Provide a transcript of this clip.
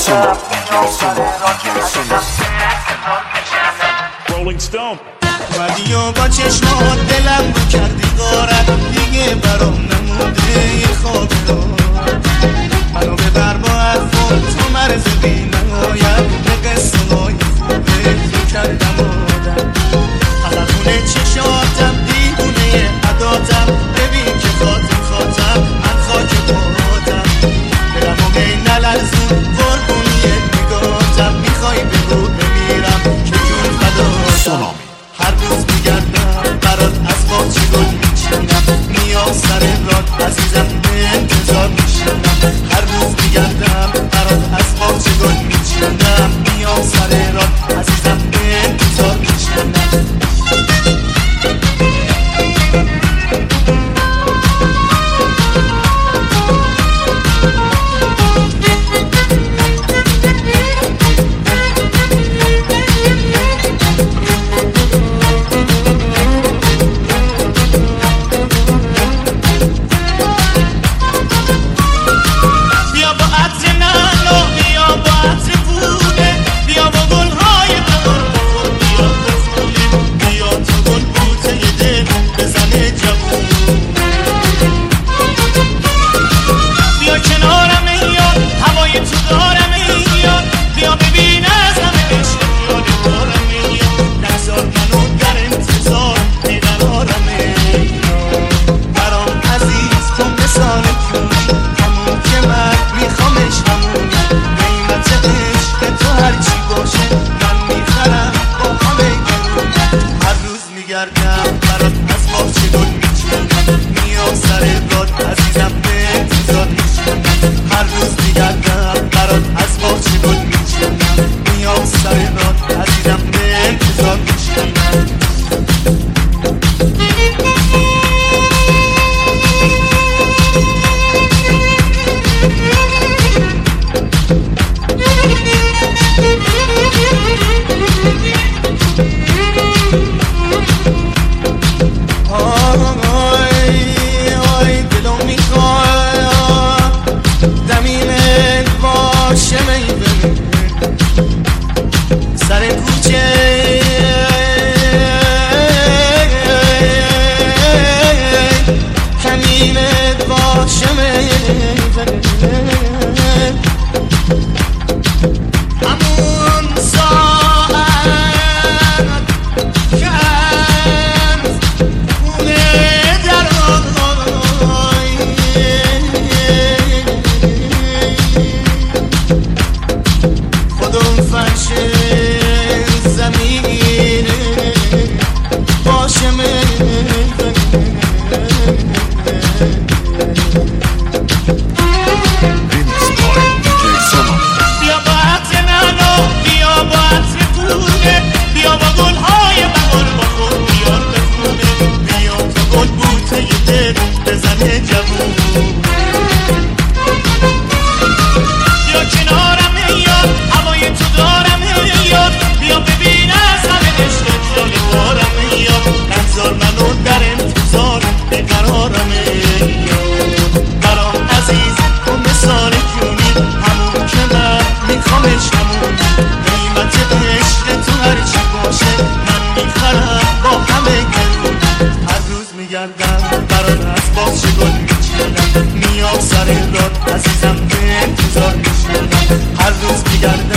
Rolling Stone. اومدی و با چشمات دلم رو کردی غارت، دیگه برام نمونده یه خاطرات. منو ببر با حرفات تو مرز بی نهایت، به قصه های خوبه تو کردم آدم. قلبونه چشاتم دیوونه عداتم، ببین که خاطم من خاک پاتم. دلمو می نلرزون قربونی نگاتم، میخوای بگو بمیرم که جون فداتم. هر روز میگردم برات از باغچه گل میچینم، میام سر راد عزیزم به انتظار میشینم. هر روز میگردم برات از باغچه گل میچینم، میام سر راد عزیزم به انتظار میشینم. برات از باغچه گل میچینم، میام سر راد عزیزم به انتظار میشینم. هر روز میگردم